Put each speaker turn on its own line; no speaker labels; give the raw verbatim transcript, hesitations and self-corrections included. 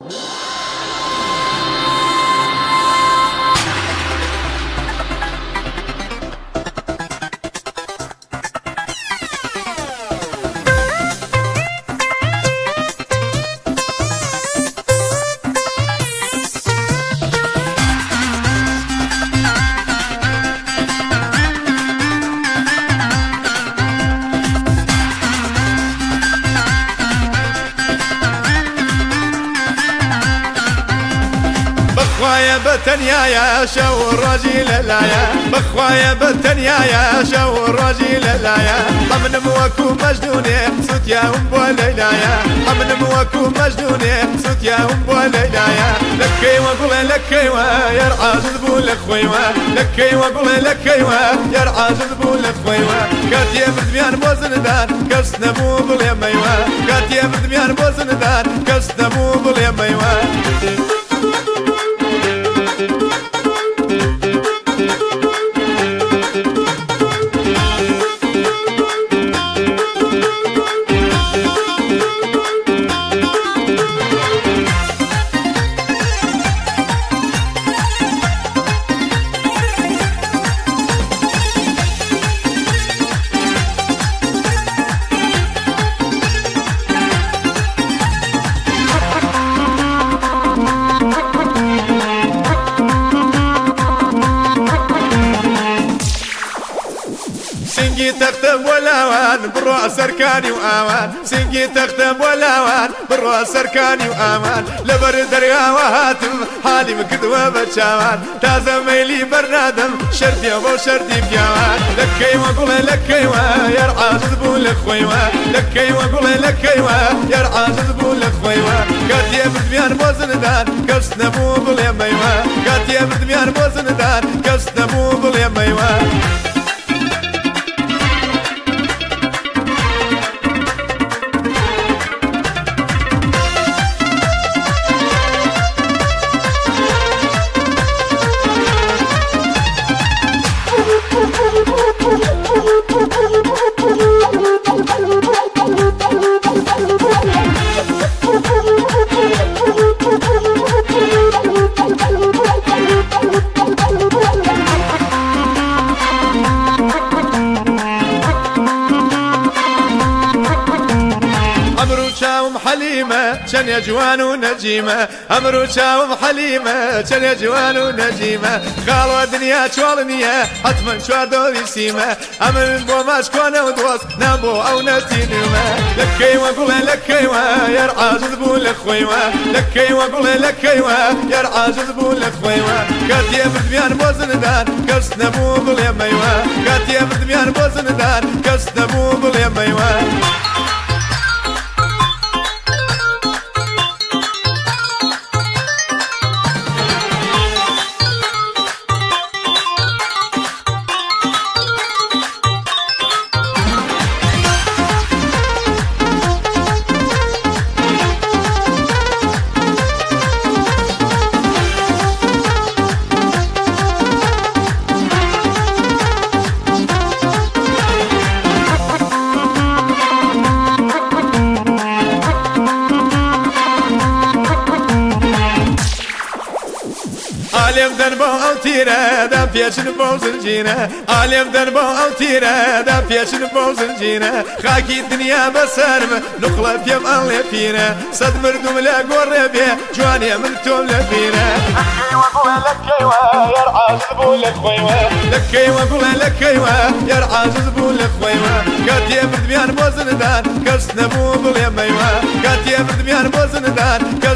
بخوايا بتنيا يا شو الرجل لايا بخوايا بتنيا يا شو الرجل لايا حمن موكو مجنوني صوت يا ام بوليلايا حمن موكو مجنوني صوت يا ام بوليلايا لكي وقول لكي ويرعى جذبو لخويوا لكي وقول لكي ويرعى جذبو لخويوا كاتيا بدميان بوزندان كسنا مو ظل يميوا كاتيا بدميان بوزندان كسنا مو ظل يميوا سنجي تختم ولاوان بالروح سركاني وآوان سنجي تختم ولاوان بالروح سركاني وآمان لبر دريا وهاتم حالي مكدوة بتشاوان تازا ميلي برنادم شردي وغو شردي بياوان لكي وقول لكي ويرعى جذبو لخويوا لكي وقول لكي ويرعى جذبو لخويوا كاتيا بدميان بوزندان كسنا مو ظل يميوا كاتيا بدميان بوزندان كسنا مو ظل يميوا شاوم حليمة شن يا جوان ونجيمة أمرو شاوم حليمة شن يا جوان ونجيمة خالو دنيا شوالنيا حتما شو دولي سيمة أمن بو ماش كونا ودوس نابو أو نتينما لكي وقول لكي يرعى جذبو لخويوا لكي وقول لكي يرعى جذبو لخويوا كاتيا بدميان بوزندان كسنا مو ظل يميوا كاتيا بدميان بوزندان كسنا مو ظل يميوا عالم دربو أو تيرا دا بيش نبو زنجينا عالم دربو أو تيرا دا بيش نبو زنجينا خاكي الدنيا بسرم نخلة فيم الله فينا صد مردم لا قرب جواني من توم لفينا لكي وقول لكي يرعى جذبو لخويوا لكي وقول لكي يرعى جذبو لخويوا كاتيا بدميان بوزندان كسنا مو ظل يميوا كاتيا بدميان بوزندان